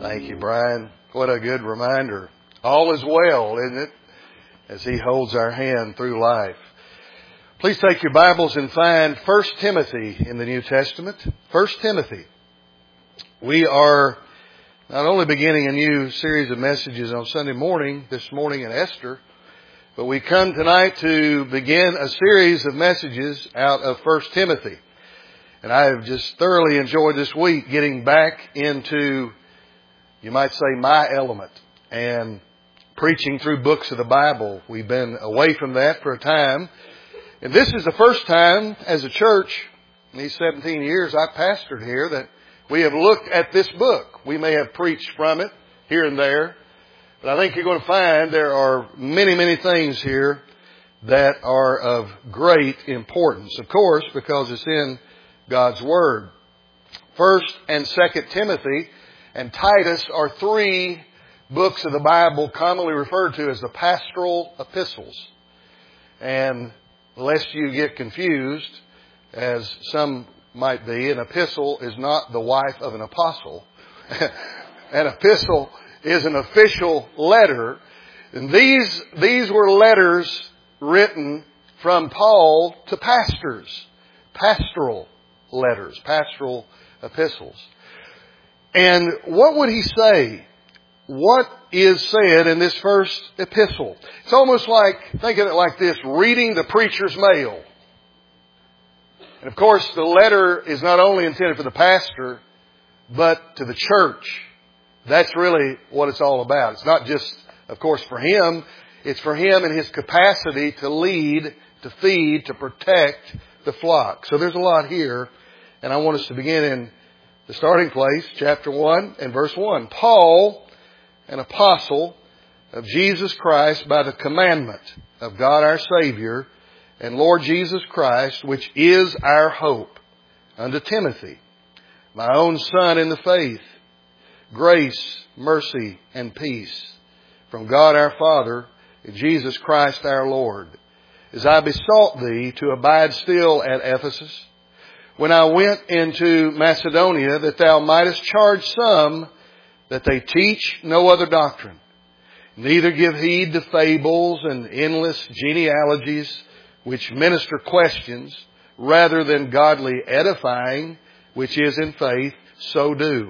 Thank you, Brian. What a good reminder. All is well, isn't it? As He holds our hand through life. Please take your Bibles and find 1 Timothy in the New Testament. 1 Timothy. We are not only beginning a new series of messages on Sunday morning, this morning in Esther, but we come tonight to begin a series of messages out of 1 Timothy. And I have just thoroughly enjoyed this week getting back into, you might say, my element and preaching through books of the Bible. We've been away from that for a time. And this is the first time as a church in these 17 years I've pastored here that we have looked at this book. We may have preached from it here and there, but I think you're going to find there are many, many things here that are of great importance. Of course, because it's in God's Word. 1 and 2 Timothy and Titus are three books of the Bible commonly referred to as the pastoral epistles. And lest you get confused, as some might be, an epistle is not the wife of an apostle. An epistle is an official letter. And these were letters written from Paul to pastors. Pastoral letters, pastoral epistles. And what would he say? What is said in this first epistle? It's almost like, think of it like this, reading the preacher's mail. And of course, the letter is not only intended for the pastor, but to the church. That's really what it's all about. It's not just, of course, for him. It's for him in his capacity to lead, to feed, to protect the flock. So there's a lot here. And I want us to begin in the starting place, chapter 1 and verse 1. Paul, an apostle of Jesus Christ by the commandment of God our Savior and Lord Jesus Christ, which is our hope, unto Timothy, my own son in the faith, grace, mercy, and peace from God our Father and Jesus Christ our Lord. As I besought thee to abide still at Ephesus, when I went into Macedonia, that thou mightest charge some that they teach no other doctrine, neither give heed to fables and endless genealogies which minister questions, rather than godly edifying, which is in faith, so do.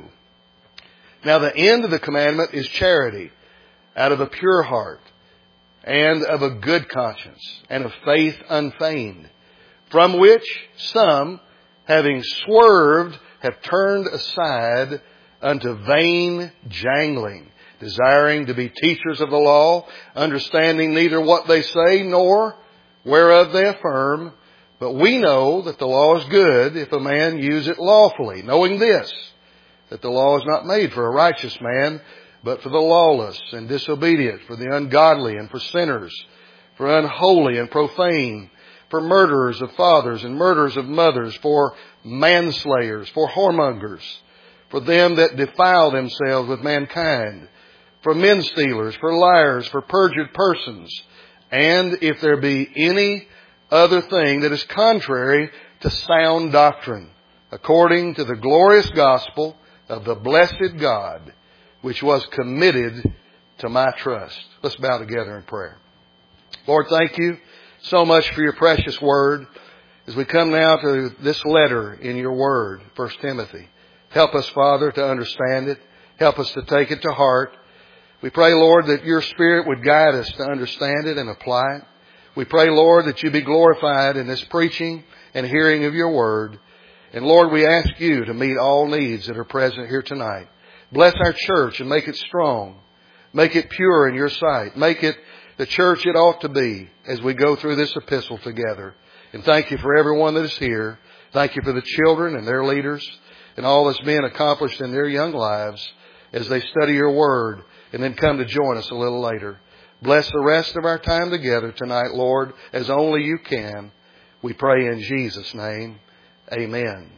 Now the end of the commandment is charity, out of a pure heart, and of a good conscience, and of faith unfeigned, from which some, having swerved, have turned aside unto vain jangling, desiring to be teachers of the law, understanding neither what they say nor whereof they affirm. But we know that the law is good if a man use it lawfully, knowing this, that the law is not made for a righteous man, but for the lawless and disobedient, for the ungodly and for sinners, for unholy and profane, for murderers of fathers and murderers of mothers, for manslayers, for whoremongers, for them that defile themselves with mankind, for men stealers, for liars, for perjured persons, and if there be any other thing that is contrary to sound doctrine, according to the glorious gospel of the blessed God, which was committed to my trust. Let's bow together in prayer. Lord, thank you so much for your precious word. As we come now to this letter in your word, 1 Timothy, help us, Father, to understand it. Help us to take it to heart. We pray, Lord, that your Spirit would guide us to understand it and apply it. We pray, Lord, that you be glorified in this preaching and hearing of your word. And Lord, we ask you to meet all needs that are present here tonight. Bless our church and make it strong. Make it pure in your sight. Make it the church it ought to be as we go through this epistle together. And thank you for everyone that is here. Thank you for the children and their leaders and all that's being accomplished in their young lives as they study your word and then come to join us a little later. Bless the rest of our time together tonight, Lord, as only you can. We pray in Jesus' name. Amen.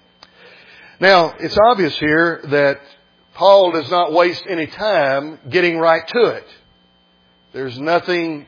Now, it's obvious here that Paul does not waste any time getting right to it. There's nothing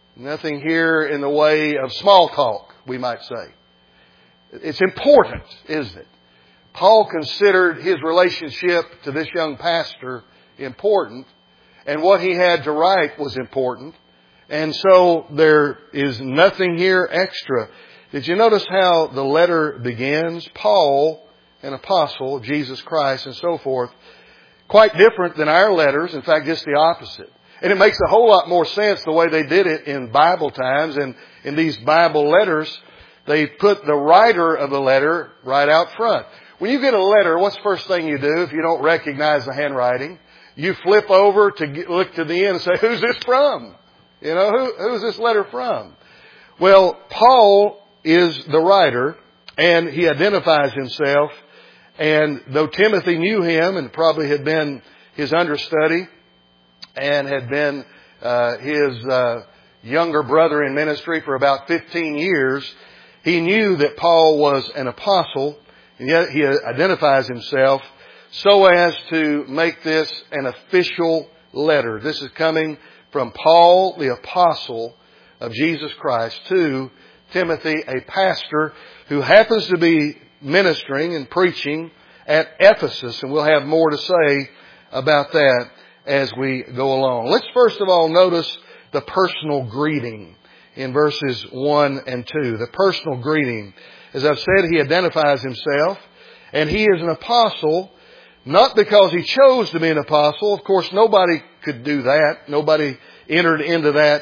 here in the way of small talk, we might say. It's important, isn't it? Paul considered his relationship to this young pastor important, and what he had to write was important. And so there is nothing here extra. Did you notice how the letter begins? Paul, an apostle of Jesus Christ and so forth. Quite different than our letters. In fact, just the opposite. And it makes a whole lot more sense the way they did it in Bible times. And in these Bible letters, they put the writer of the letter right out front. When you get a letter, what's the first thing you do if you don't recognize the handwriting? You flip over to look to the end and say, who's this from? You know, who's this letter from? Well, Paul is the writer, and he identifies himself. And though Timothy knew him and probably had been his understudy and had been his younger brother in ministry for about 15 years, he knew that Paul was an apostle, and yet he identifies himself so as to make this an official letter. This is coming from Paul, the apostle of Jesus Christ, to Timothy, a pastor who happens to be ministering and preaching at Ephesus. And we'll have more to say about that as we go along. Let's first of all notice the personal greeting in verses 1 and 2. The personal greeting. As I've said, he identifies himself, and he is an apostle, not because he chose to be an apostle. Of course, nobody could do that. Nobody entered into that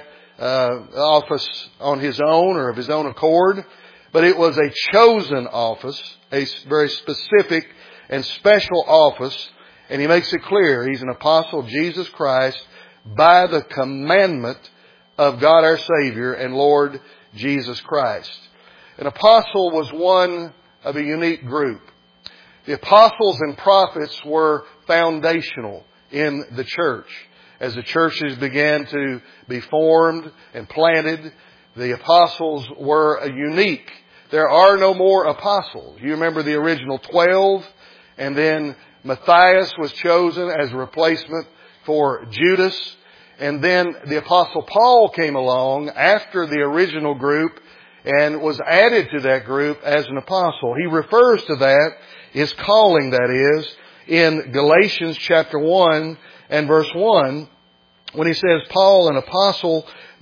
office on his own or of his own accord. But it was a chosen office, a very specific and special office. And he makes it clear he's an apostle of Jesus Christ by the commandment of God our Savior and Lord Jesus Christ. An apostle was one of a unique group. The apostles and prophets were foundational in the church. As the churches began to be formed and planted, the apostles were unique. There are no more apostles. You remember the original 12, and then Matthias was chosen as a replacement for Judas. And then the apostle Paul came along after the original group and was added to that group as an apostle. He refers to that, his calling that is, in Galatians chapter 1 and verse 1, when he says, Paul, an apostle,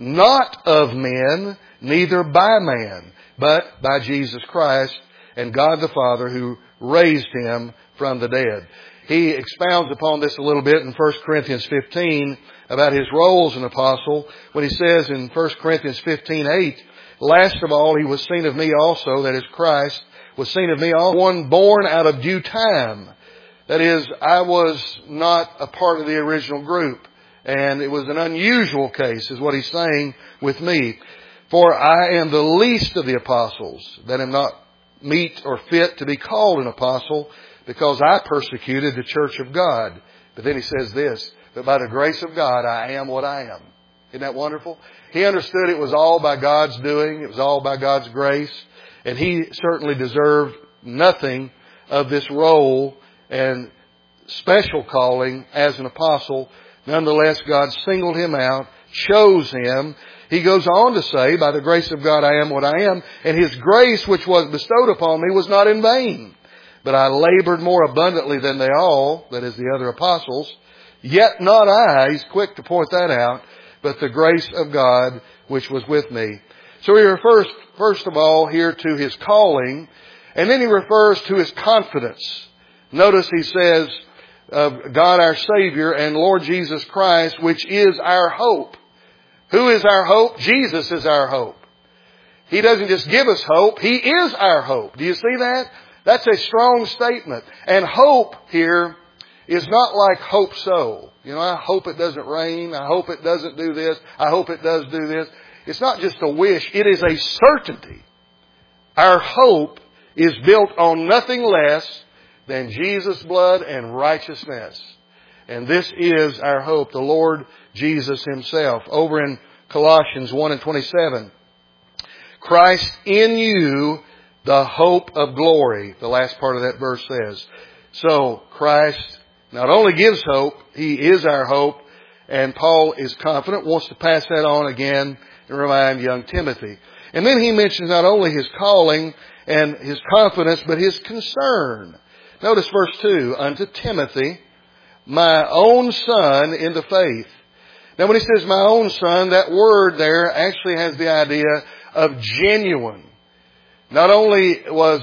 not of men, neither by man, but by Jesus Christ and God the Father who raised him from the dead. He expounds upon this a little bit in 1 Corinthians 15 about his role as an apostle when he says in 1 Corinthians 15:8, last of all, he was seen of me also, that is Christ, was seen of me also, one born out of due time. That is, I was not a part of the original group. And it was an unusual case, is what he's saying with me. For I am the least of the apostles, that am not meet or fit to be called an apostle, because I persecuted the church of God. But then he says this, that by the grace of God I am what I am. Isn't that wonderful? He understood it was all by God's doing. It was all by God's grace. And he certainly deserved nothing of this role and special calling as an apostle. Nonetheless, God singled him out, chose him. He goes on to say, by the grace of God I am what I am. And his grace which was bestowed upon me was not in vain. But I labored more abundantly than they all, that is the other apostles. Yet not I, he's quick to point that out, but the grace of God which was with me. So he refers, first of all, here to his calling, and then he refers to his confidence. Notice he says, of God our Savior and Lord Jesus Christ, which is our hope. Who is our hope? Jesus is our hope. He doesn't just give us hope, He is our hope. Do you see that? That's a strong statement. And hope here is not like hope so. You know, I hope it doesn't rain. I hope it doesn't do this. I hope it does do this. It's not just a wish. It is a certainty. Our hope is built on nothing less than Jesus' blood and righteousness. And this is our hope, the Lord Jesus Himself. Over in Colossians 1 and 27, Christ in you, the hope of glory. The last part of that verse says. So Christ not only gives hope, He is our hope. And Paul is confident, wants to pass that on again and remind young Timothy. And then he mentions not only his calling and his confidence, but his concern. Notice verse 2, unto Timothy, my own son in the faith. Now when he says my own son, that word there actually has the idea of genuine. Not only was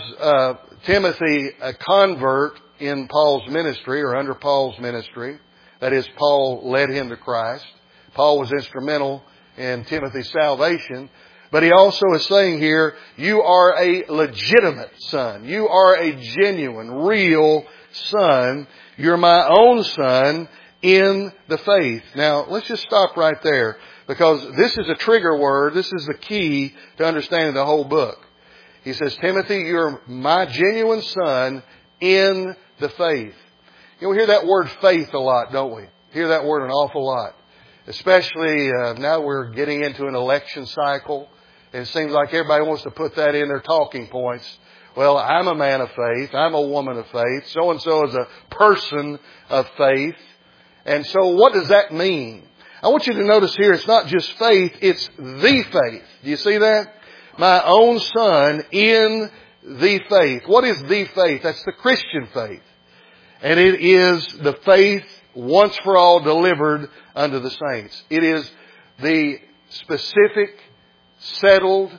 Timothy a convert in Paul's ministry or under Paul's ministry, that is, Paul led him to Christ. Paul was instrumental in Timothy's salvation. But he also is saying here, you are a legitimate son. You are a genuine, real son. You're my own son in the faith. Now, let's just stop right there, because this is a trigger word. This is the key to understanding the whole book. He says, Timothy, you're my genuine son in the faith. You know, we hear that word faith a lot, don't we? Hear that word an awful lot. Especially now we're getting into an election cycle. And it seems like everybody wants to put that in their talking points. Well, I'm a man of faith. I'm a woman of faith. So-and-so is a person of faith. And so what does that mean? I want you to notice here, it's not just faith, it's the faith. Do you see that? My own son in the faith. What is the faith? That's the Christian faith. And it is the faith once for all delivered unto the saints. It is the specific, settled,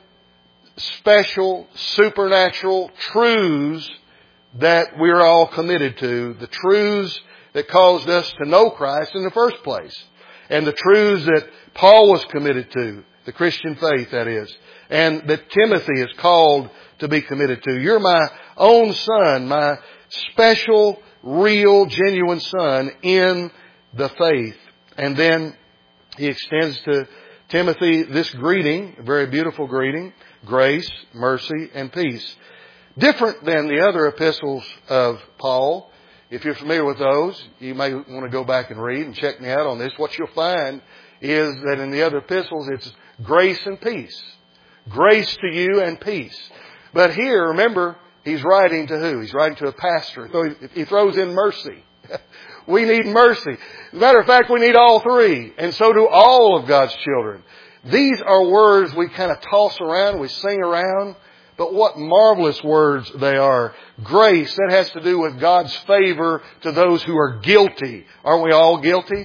special, supernatural truths that we're all committed to. The truths that caused us to know Christ in the first place. And the truths that Paul was committed to. The Christian faith, that is. And that Timothy is called to be committed to. You're my own son, my special, real, genuine son in the faith. And then he extends to Timothy this greeting, a very beautiful greeting, grace, mercy, and peace. Different than the other epistles of Paul. If you're familiar with those, you may want to go back and read and check me out on this. What you'll find is that in the other epistles, it's grace and peace. Grace to you and peace. But here, remember, he's writing to who? He's writing to a pastor. So he throws in mercy. We need mercy. As a matter of fact, we need all three. And so do all of God's children. These are words we kind of toss around, we sing around. But what marvelous words they are. Grace, that has to do with God's favor to those who are guilty. Aren't we all guilty?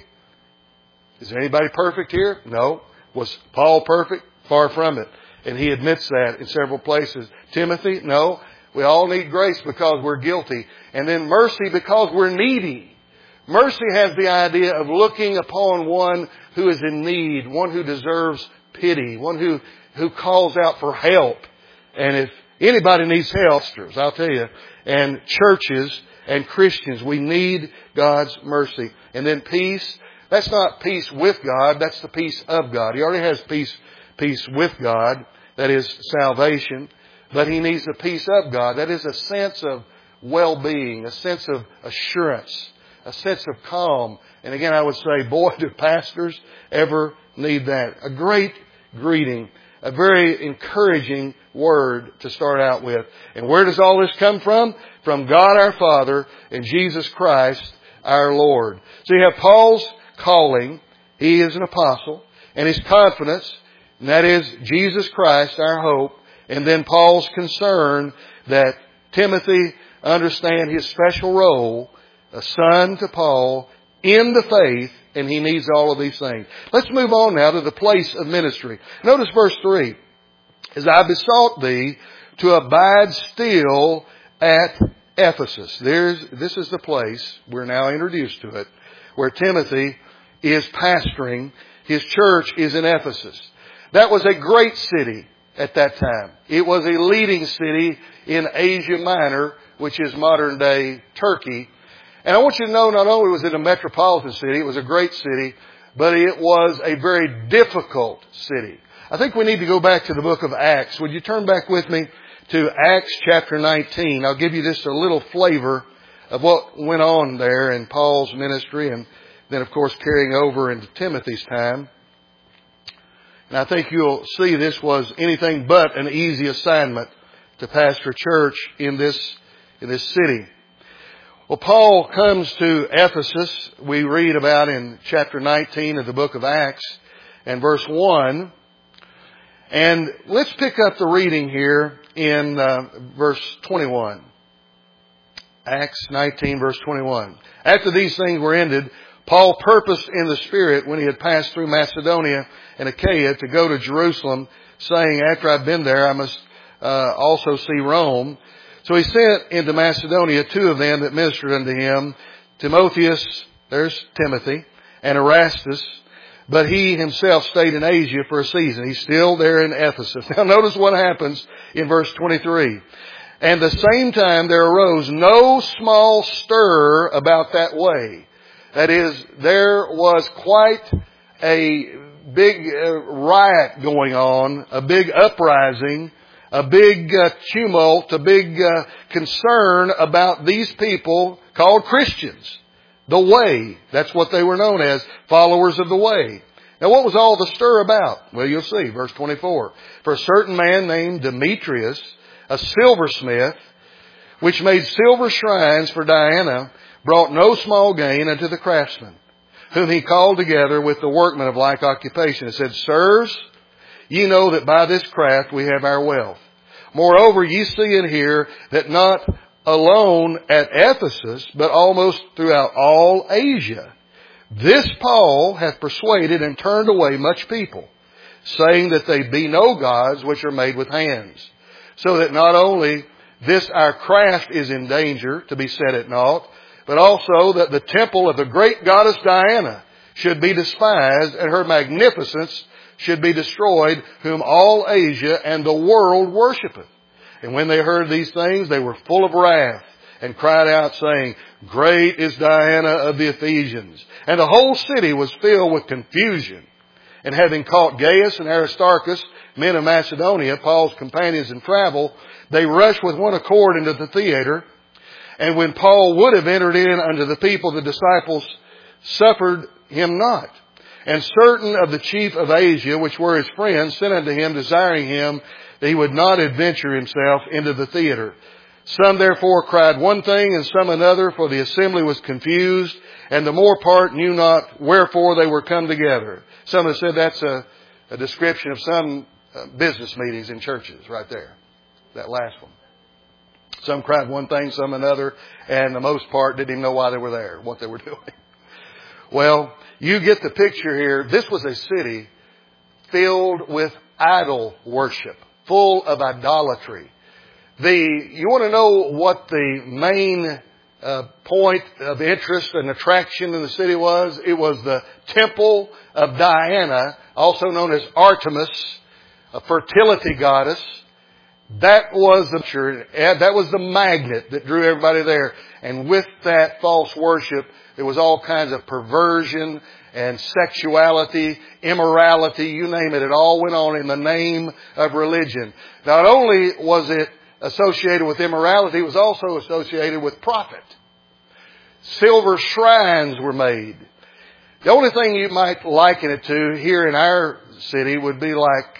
Is there anybody perfect here? No. Was Paul perfect? Far from it. And he admits that in several places. Timothy? No. We all need grace because we're guilty. And then mercy because we're needy. Mercy has the idea of looking upon one who is in need, one who deserves pity, one who calls out for help. And if anybody needs help, I'll tell you, and churches and Christians, we need God's mercy. And then peace, that's not peace with God, that's the peace of God. He already has peace with God, that is salvation, but he needs the peace of God. That is a sense of well-being, a sense of assurance, a sense of calm. And again, I would say, boy, do pastors ever need that. A great greeting, a very encouraging word to start out with. And where does all this come from? From God our Father and Jesus Christ our Lord. So you have Paul's calling. He is an apostle. And his confidence, and that is Jesus Christ our hope. And then Paul's concern that Timothy understand his special role, a son to Paul, in the faith, and he needs all of these things. Let's move on now to the place of ministry. Notice verse 3. As I besought thee to abide still at Ephesus. This is the place, we're now introduced to it, where Timothy is pastoring. His church is in Ephesus. That was a great city at that time. It was a leading city in Asia Minor, which is modern day Turkey. And I want you to know, not only was it a metropolitan city, it was a great city, but it was a very difficult city. I think we need to go back to the book of Acts. Would you turn back with me to Acts chapter 19? I'll give you just a little flavor of what went on there in Paul's ministry, and then of course carrying over into Timothy's time. And I think you'll see this was anything but an easy assignment to pastor a church in this city. Well, Paul comes to Ephesus. We read about in chapter 19 of the book of Acts and verse 1. And let's pick up the reading here in verse 21. Acts 19 verse 21. After these things were ended, Paul purposed in the Spirit when he had passed through Macedonia and Achaia to go to Jerusalem, saying, after I've been there, I must also see Rome. So he sent into Macedonia 2 of them that ministered unto him, Timotheus, there's Timothy, and Erastus. But he himself stayed in Asia for a season. He's still there in Ephesus. Now notice what happens in verse 23. And the same time there arose no small stir about that way. That is, there was quite a big riot going on, a big uprising, a big tumult, a big concern about these people called Christians. The Way. That's what they were known as, followers of the Way. Now what was all the stir about? Well, you'll see, verse 24. For a certain man named Demetrius, a silversmith, which made silver shrines for Diana, brought no small gain unto the craftsmen, whom he called together with the workmen of like occupation, and said, Sirs, ye know that by this craft we have our wealth. Moreover, ye see and hear that not alone at Ephesus, but almost throughout all Asia, this Paul hath persuaded and turned away much people, saying that they be no gods which are made with hands. So that not only this our craft is in danger to be set at naught, but also that the temple of the great goddess Diana should be despised, and her magnificence should be destroyed, whom all Asia and the world worshipeth. And when they heard these things, they were full of wrath, and cried out, saying, Great is Diana of the Ephesians. And the whole city was filled with confusion. And having caught Gaius and Aristarchus, men of Macedonia, Paul's companions in travel, they rushed with one accord into the theater. And when Paul would have entered in unto the people, the disciples suffered him not. And certain of the chief of Asia, which were his friends, sent unto him, desiring him that he would not adventure himself into the theater. Some therefore cried one thing, and some another, for the assembly was confused, and the more part knew not wherefore they were come together. Some have said that's a description of some business meetings in churches right there. That last one. Some cried one thing, some another, and the most part didn't even know why they were there, what they were doing. Well, you get the picture here. This was a city filled with idol worship, full of idolatry. You want to know what the main point of interest and attraction in the city was? It was the temple of Diana, also known as Artemis, a fertility goddess. That was the magnet that drew everybody there. And with that false worship, there was all kinds of perversion and sexuality, immorality, you name it. It all went on in the name of religion. Not only was it associated with immorality, it was also associated with profit. Silver shrines were made. The only thing you might liken it to here in our city would be like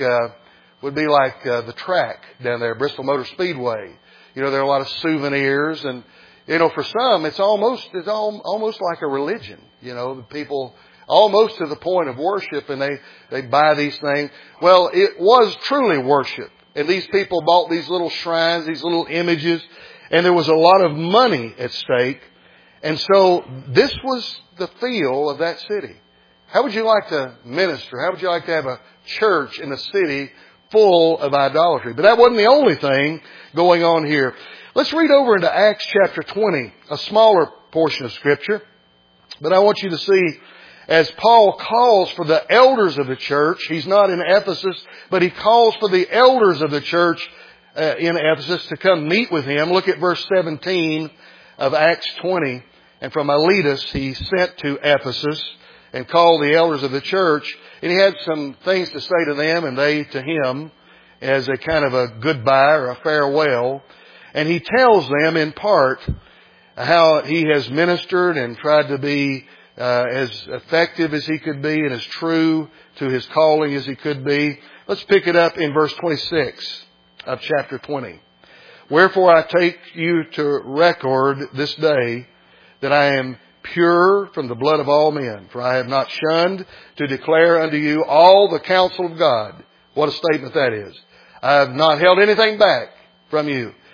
the track down there, Bristol Motor Speedway. You know, there are a lot of souvenirs, and you know, for some it's almost like a religion. You know, the people almost to the point of worship, and they buy these things. Well, it was truly worship. And these people bought these little shrines, these little images, and there was a lot of money at stake. And so this was the feel of that city. How would you like to minister? How would you like to have a church in a city full of idolatry? But that wasn't the only thing going on here. Let's read over into Acts chapter 20, a smaller portion of Scripture. But I want you to see, as Paul calls for the elders of the church, he's not in Ephesus, but he calls for the elders of the church in Ephesus to come meet with him. Look at verse 17 of Acts 20. And from Miletus he sent to Ephesus and called the elders of the church. And he had some things to say to them, and they to him, as a kind of a goodbye or a farewell. And he tells them in part how he has ministered and tried to be as effective as he could be and as true to his calling as he could be. Let's pick it up in verse 26 of chapter 20. Wherefore I take you to record this day that I am pure from the blood of all men. For I have not shunned to declare unto you all the counsel of God. What a statement that is. I have not held anything back from you.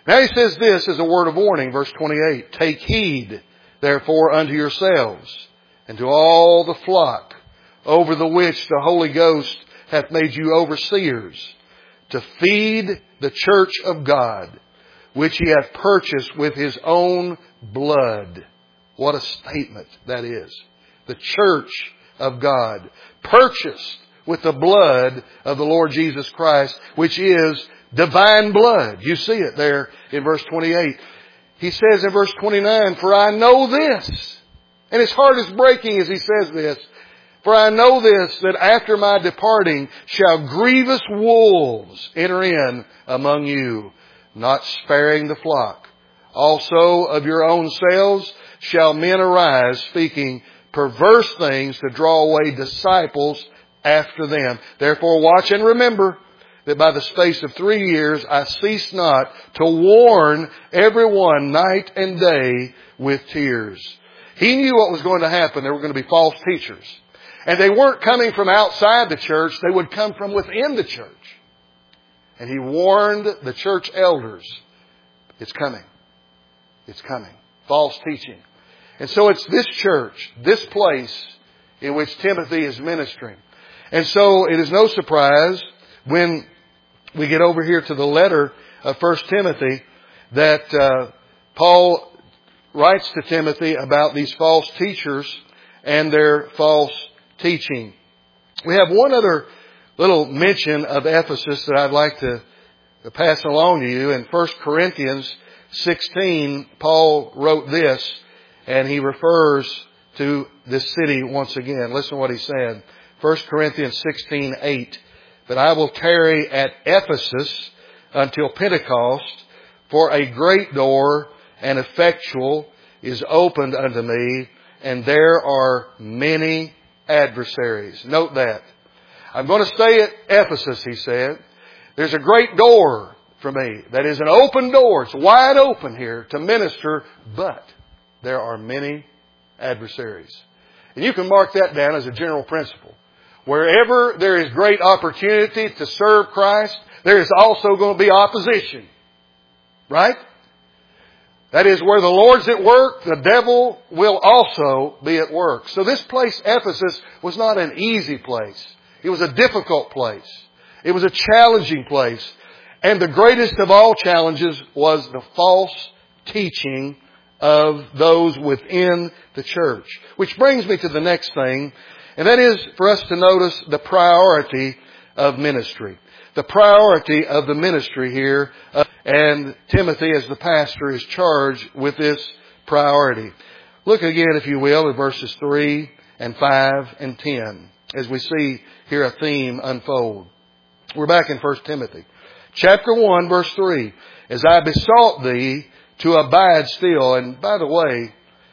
Now he says this as a word of warning, verse 28. Take heed, therefore, unto yourselves, and to all the flock, over the which the Holy Ghost hath made you overseers, to feed the church of God, which He hath purchased with His own blood. What a statement that is. The church of God, purchased with the blood of the Lord Jesus Christ, which is divine blood. You see it there in verse 28. He says in verse 29, for I know this. And his heart is breaking as he says this. For I know this, that after my departing shall grievous wolves enter in among you, not sparing the flock. Also of your own selves shall men arise, speaking perverse things to draw away disciples after them. Therefore watch and remember that by the space of 3 years I cease not to warn everyone night and day with tears. He knew what was going to happen. There were going to be false teachers. And they weren't coming from outside the church. They would come from within the church. And he warned the church elders, it's coming. It's coming. False teaching. And so it's this church, this place in which Timothy is ministering. And so it is no surprise when we get over here to the letter of 1 Timothy that Paul writes to Timothy about these false teachers and their false teaching. We have one other little mention of Ephesus that I'd like to pass along to you. In 1 Corinthians 16, Paul wrote this, and he refers to this city once again. Listen to what he said. 1 Corinthians 16:8. But I will tarry at Ephesus until Pentecost, for a great door and effectual is opened unto me, and there are many adversaries. Note that. I'm going to stay at Ephesus, he said. There's a great door for me. That is an open door. It's wide open here to minister, but there are many adversaries. And you can mark that down as a general principle. Wherever there is great opportunity to serve Christ, there is also going to be opposition. Right? That is, where the Lord's at work, the devil will also be at work. So this place, Ephesus, was not an easy place. It was a difficult place. It was a challenging place. And the greatest of all challenges was the false teaching of those within the church. Which brings me to the next thing, and that is for us to notice the priority of ministry. The priority of the ministry here. And Timothy, as the pastor, is charged with this priority. Look again, if you will, at verses 3 and 5 and 10, as we see here a theme unfold. We're back in 1 Timothy. Chapter 1, verse 3. As I besought thee to abide still. And by the way,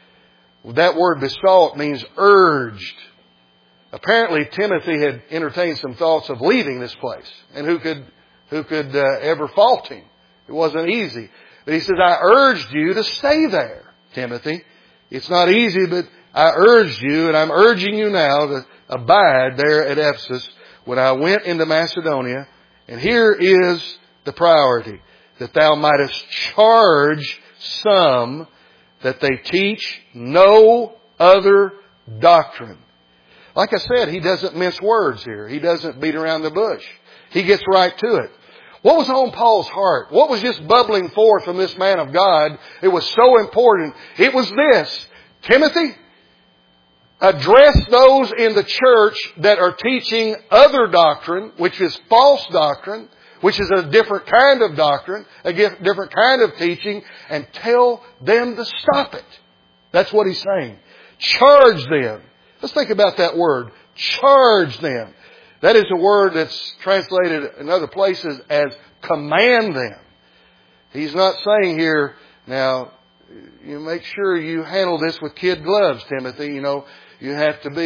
that word besought means urged. Apparently Timothy had entertained some thoughts of leaving this place. And who could ever fault him? It wasn't easy. But he says, I urged you to stay there, Timothy. It's not easy, but I urged you, and I'm urging you now to abide there at Ephesus when I went into Macedonia. And here is the priority, that thou mightest charge some that they teach no other doctrine. Like I said, he doesn't mince words here. He doesn't beat around the bush. He gets right to it. What was on Paul's heart? What was just bubbling forth from this man of God? It was so important. It was this. Timothy, address those in the church that are teaching other doctrine, which is false doctrine, which is a different kind of doctrine, a different kind of teaching, and tell them to stop it. That's what he's saying. Charge them. Let's think about that word. Charge them. That is a word that's translated in other places as command them. He's not saying here, now, you make sure you handle this with kid gloves, Timothy. You know, you have to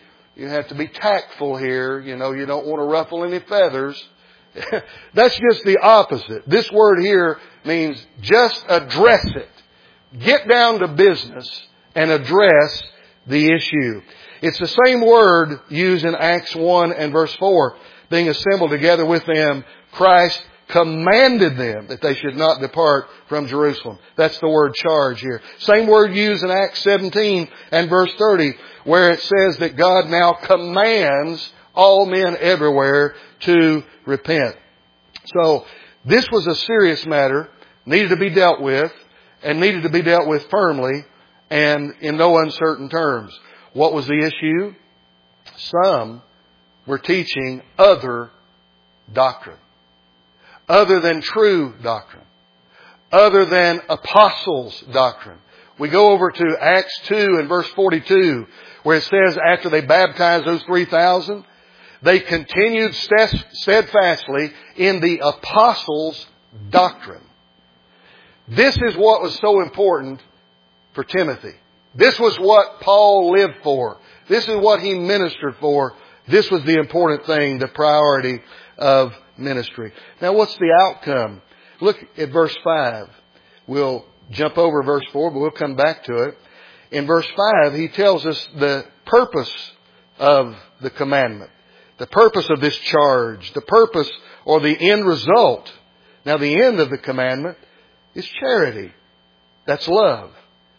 be tactful here. You know, you don't want to ruffle any feathers. That's just the opposite. This word here means just address it. Get down to business and address the issue. It's the same word used in Acts 1 and verse 4. Being assembled together with them, Christ commanded them that they should not depart from Jerusalem. That's the word charge here. Same word used in Acts 17 and verse 30, where it says that God now commands all men everywhere to repent. So this was a serious matter, needed to be dealt with, and needed to be dealt with firmly and in no uncertain terms. What was the issue? Some were teaching other doctrine, other than true doctrine, other than apostles' doctrine. We go over to Acts 2 and verse 42, where it says after they baptized those 3,000, they continued steadfastly in the apostles' doctrine. This is what was so important for Timothy. This was what Paul lived for. This is what he ministered for. This was the important thing, the priority of ministry. Now what's the outcome? Look at verse 5. We'll jump over verse 4, but we'll come back to it. In verse 5, he tells us the purpose of the commandment. The purpose of this charge. The purpose or the end result. Now the end of the commandment is charity. That's love.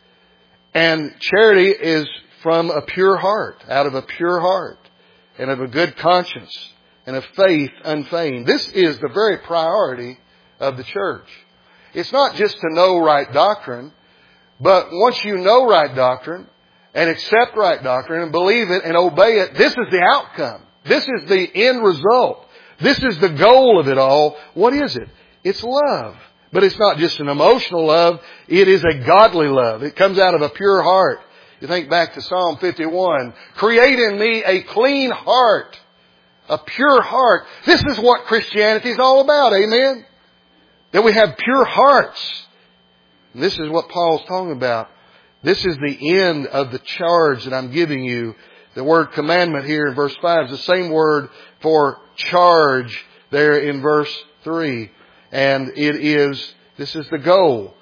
And charity is from a pure heart, out of a pure heart, and of a good conscience, and of faith unfeigned. This is the very priority of the church. It's not just to know right doctrine, but once you know right doctrine, and accept right doctrine, and believe it, and obey it, this is the outcome. This is the end result. This is the goal of it all. What is it? It's love. But it's not just an emotional love. It is a godly love. It comes out of a pure heart. You think back to Psalm 51. Create in me a clean heart. A pure heart. This is what Christianity is all about. Amen? That we have pure hearts. And this is what Paul's talking about. This is the end of the charge that I'm giving you. The word commandment here in verse 5 is the same word for charge there in verse 3. And this is the goal.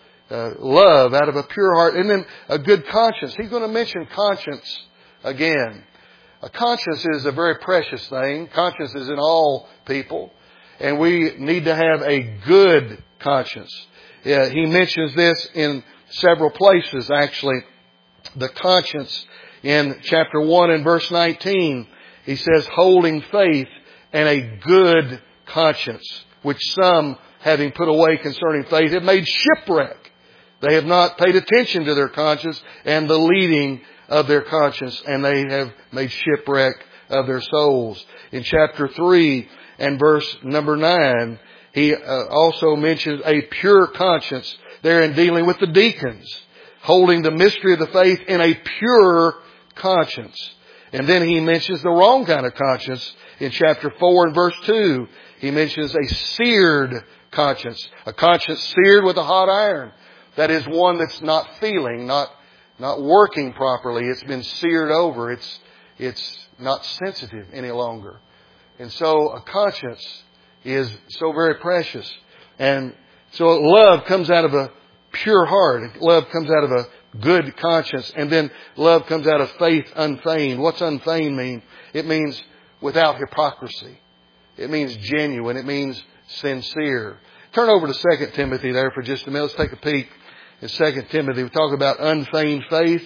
Love out of a pure heart. And then a good conscience. He's going to mention conscience again. A conscience is a very precious thing. Conscience is in all people. And we need to have a good conscience. He mentions this in several places actually. The conscience in chapter 1 and verse 19. He says, holding faith and a good conscience, which some, having put away concerning faith, have made shipwreck. They have not paid attention to their conscience and the leading of their conscience, and they have made shipwreck of their souls. In chapter 3 and verse number 9, he also mentions a pure conscience there in dealing with the deacons, holding the mystery of the faith in a pure conscience. And then he mentions the wrong kind of conscience in chapter 4 and verse 2. He mentions a seared conscience, a conscience seared with a hot iron. That is one that's not feeling, not working properly. It's been seared over. It's not sensitive any longer. And so a conscience is so very precious. And so love comes out of a pure heart. Love comes out of a good conscience. And then love comes out of faith unfeigned. What's unfeigned mean? It means without hypocrisy. It means genuine. It means sincere. Turn over to 2 Timothy there for just a minute. Let's take a peek at 2 Timothy. We talk about unfeigned faith.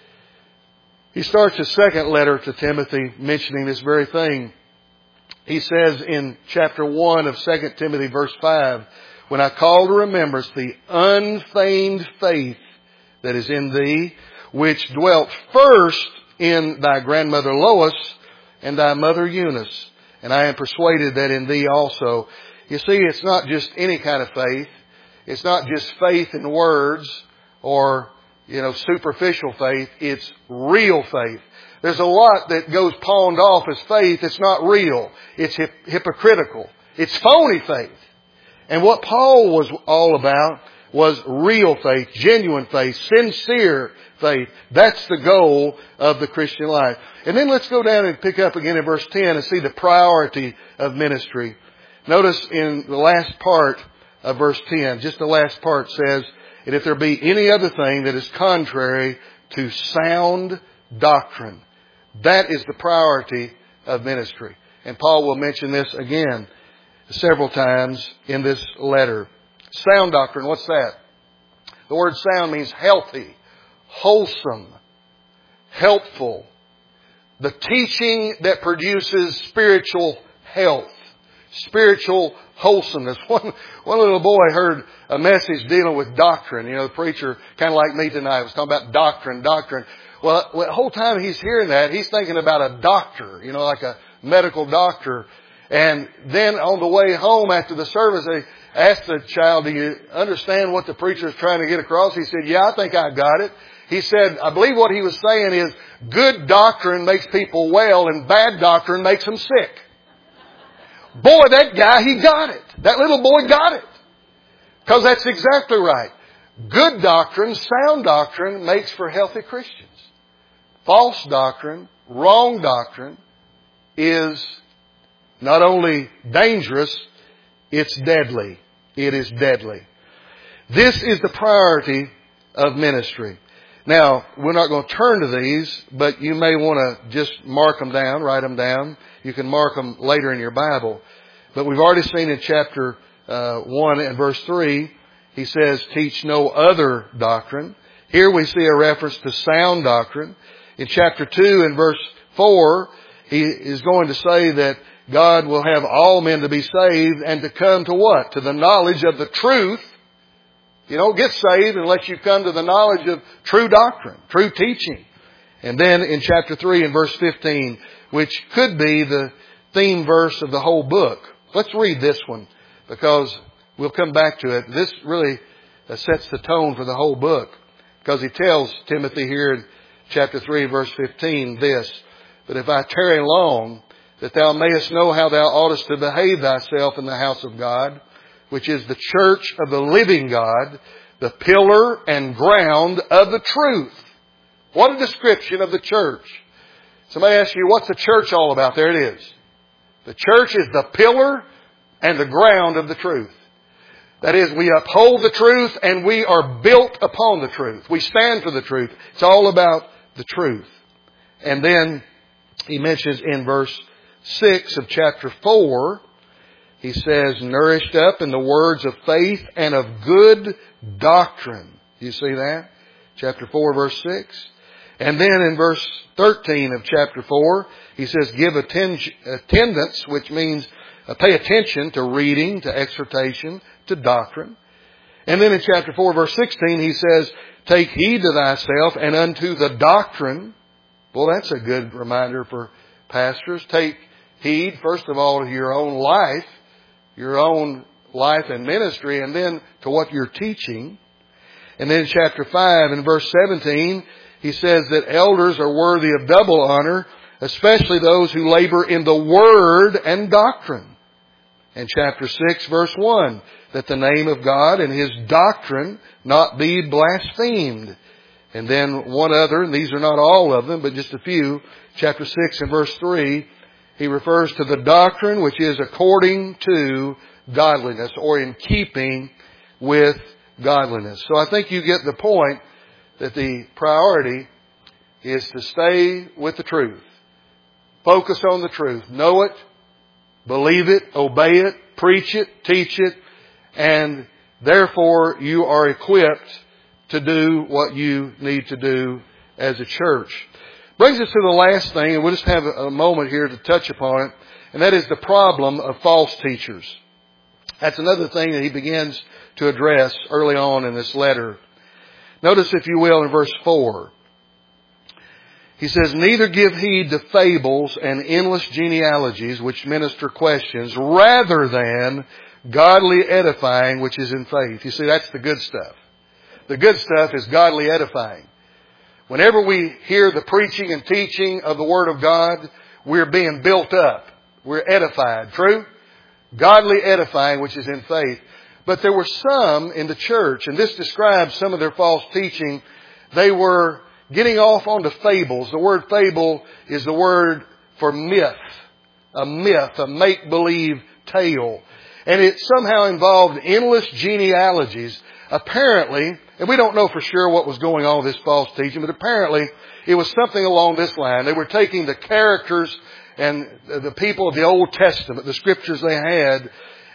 He starts his second letter to Timothy mentioning this very thing. He says in chapter 1 of 2 Timothy verse 5, when I call to remembrance the unfeigned faith that is in thee, which dwelt first in thy grandmother Lois and thy mother Eunice, and I am persuaded that in thee also. You see, it's not just any kind of faith. It's not just faith in words or, superficial faith. It's real faith. There's a lot that goes pawned off as faith. It's not real. It's hypocritical. It's phony faith. And what Paul was all about was real faith, genuine faith, sincere faith. That's the goal of the Christian life. And then let's go down and pick up again in verse 10 and see the priority of ministry. Notice in the last part of verse 10, just the last part says, and if there be any other thing that is contrary to sound doctrine, that is the priority of ministry. And Paul will mention this again. several times in this letter. Sound doctrine, what's that? The word sound means healthy, wholesome, helpful. The teaching that produces spiritual health, spiritual wholesomeness. One little boy heard a message dealing with doctrine. You know, the preacher, kind of like me tonight, was talking about doctrine. Well, the whole time he's hearing that, he's thinking about a doctor, you know, like a medical doctor. And then on the way home after the service, they asked the child, do you understand what the preacher is trying to get across? He said, yeah, I think I got it. He said, I believe what he was saying is good doctrine makes people well and bad doctrine makes them sick. Boy, that guy, he got it. That little boy got it. Because that's exactly right. Good doctrine, sound doctrine makes for healthy Christians. False doctrine, wrong doctrine is not only dangerous, it's deadly. It is deadly. This is the priority of ministry. Now, we're not going to turn to these, but you may want to just mark them down, write them down. You can mark them later in your Bible. But we've already seen in chapter 1 and verse 3, he says, teach no other doctrine. Here we see a reference to sound doctrine. In chapter 2 and verse 4, he is going to say that God will have all men to be saved and to come to what? To the knowledge of the truth. You don't get saved unless you come to the knowledge of true doctrine, true teaching. And then in chapter 3 and verse 15, which could be the theme verse of the whole book. Let's read this one because we'll come back to it. This really sets the tone for the whole book because he tells Timothy here in chapter 3 verse 15 this, but if I tarry long, that thou mayest know how thou oughtest to behave thyself in the house of God, which is the church of the living God, the pillar and ground of the truth. What a description of the church. Somebody asks you, what's the church all about? There it is. The church is the pillar and the ground of the truth. That is, we uphold the truth and we are built upon the truth. We stand for the truth. It's all about the truth. And then he mentions in verse 6 of chapter 4, he says, nourished up in the words of faith and of good doctrine. You see that? Chapter 4 verse 6. And then in verse 13 of chapter 4, he says, give attendance, which means pay attention to reading, to exhortation, to doctrine. And then in chapter 4 verse 16, he says, take heed to thyself and unto the doctrine. Well, that's a good reminder for pastors. Take heed, first of all, to your own life and ministry, and then to what you're teaching. And then in chapter 5 and verse 17, he says that elders are worthy of double honor, especially those who labor in the word and doctrine. And chapter 6 verse 1, that the name of God and His doctrine not be blasphemed. And then one other, and these are not all of them, but just a few, chapter 6 and verse 3, he refers to the doctrine which is according to godliness or in keeping with godliness. So I think you get the point that the priority is to stay with the truth. Focus on the truth. Know it, believe it, obey it, preach it, teach it, and therefore you are equipped to do what you need to do as a church. Brings us to the last thing, and we'll just have a moment here to touch upon it, and that is the problem of false teachers. That's another thing that he begins to address early on in this letter. Notice, if you will, in verse 4. He says, neither give heed to fables and endless genealogies which minister questions, rather than godly edifying which is in faith. You see, that's the good stuff. The good stuff is godly edifying. Whenever we hear the preaching and teaching of the Word of God, we're being built up. We're edified. True? Godly edifying which is in faith. But there were some in the church, and this describes some of their false teaching. They were getting off onto fables. The word fable is the word for myth. A myth, a make-believe tale. And it somehow involved endless genealogies. Apparently, and we don't know for sure what was going on with this false teaching, but apparently it was something along this line. They were taking the characters and the people of the Old Testament, the scriptures they had,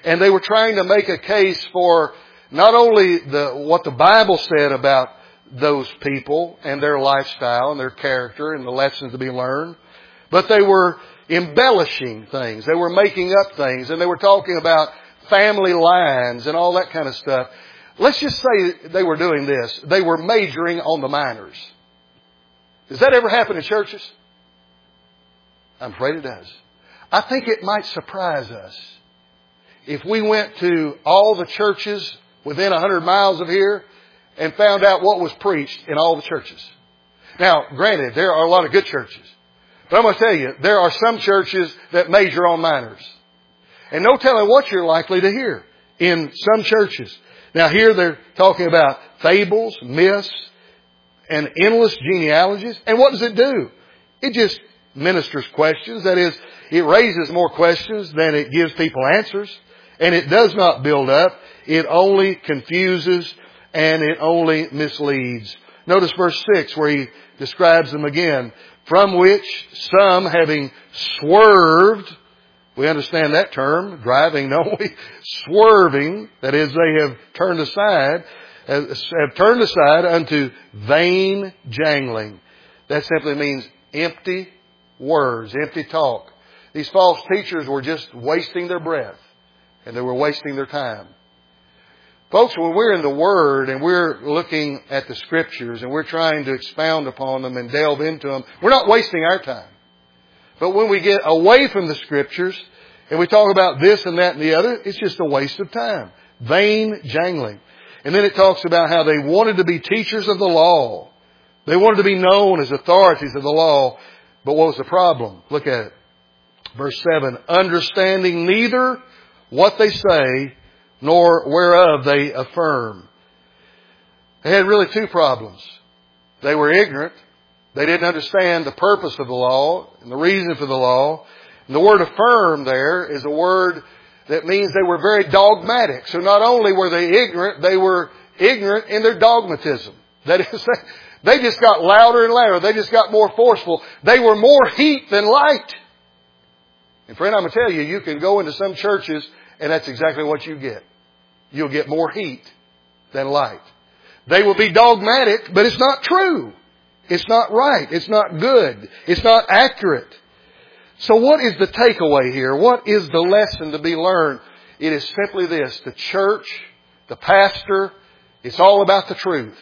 And they were trying to make a case for not only what the Bible said about those people and their lifestyle and their character and the lessons to be learned, but they were embellishing things. They were making up things, and they were talking about family lines and all that kind of stuff. Let's just say they were doing this. They were majoring on the minors. Does that ever happen in churches? I'm afraid it does. I think it might surprise us if we went to all the churches within 100 miles of here and found out what was preached in all the churches. Now, granted, there are a lot of good churches. But I'm going to tell you, there are some churches that major on minors. And no telling what you're likely to hear in some churches. Now here they're talking about fables, myths, and endless genealogies. And what does it do? It just ministers questions. That is, it raises more questions than it gives people answers. And it does not build up. It only confuses and it only misleads. Notice verse 6 where he describes them again. From which some, having swerved, we understand that term, driving, don't we? Swerving, that is, they have turned aside unto vain jangling. That simply means empty words, empty talk. These false teachers were just wasting their breath, and they were wasting their time. Folks, when we're in the Word and we're looking at the Scriptures and we're trying to expound upon them and delve into them, we're not wasting our time. But when we get away from the Scriptures and we talk about this and that and the other, it's just a waste of time. Vain jangling. And then it talks about how they wanted to be teachers of the law. They wanted to be known as authorities of the law. But what was the problem? Look at it. Verse 7. Understanding neither what they say, nor whereof they affirm. They had really two problems. They were ignorant. They didn't understand the purpose of the law and the reason for the law. And the word affirm there is a word that means they were very dogmatic. So not only were they were ignorant in their dogmatism. That is, they just got louder and louder. They just got more forceful. They were more heat than light. And friend, I'm going to tell you, you can go into some churches and that's exactly what you get. You'll get more heat than light. They will be dogmatic, but it's not true. It's not right. It's not good. It's not accurate. So what is the takeaway here? What is the lesson to be learned? It is simply this. The church, the pastor, it's all about the truth.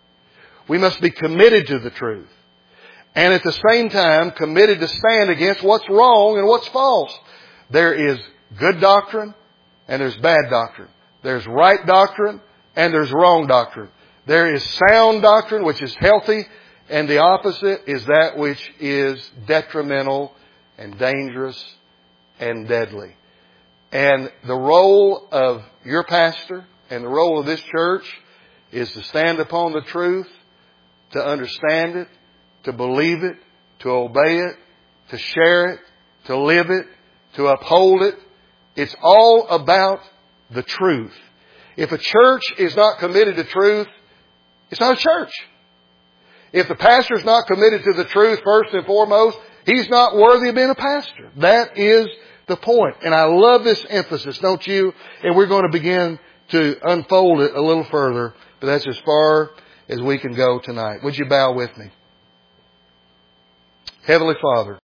We must be committed to the truth. And at the same time, committed to stand against what's wrong and what's false. There is good doctrine and there's bad doctrine. There's right doctrine and there's wrong doctrine. There is sound doctrine, which is healthy, and the opposite is that which is detrimental and dangerous and deadly. And the role of your pastor and the role of this church is to stand upon the truth, to understand it, to believe it, to obey it, to share it, to live it, to uphold it. It's all about the truth. If a church is not committed to truth, it's not a church. If the pastor is not committed to the truth first and foremost, he's not worthy of being a pastor. That is the point. And I love this emphasis, don't you? And we're going to begin to unfold it a little further. But that's as far as we can go tonight. Would you bow with me? Heavenly Father,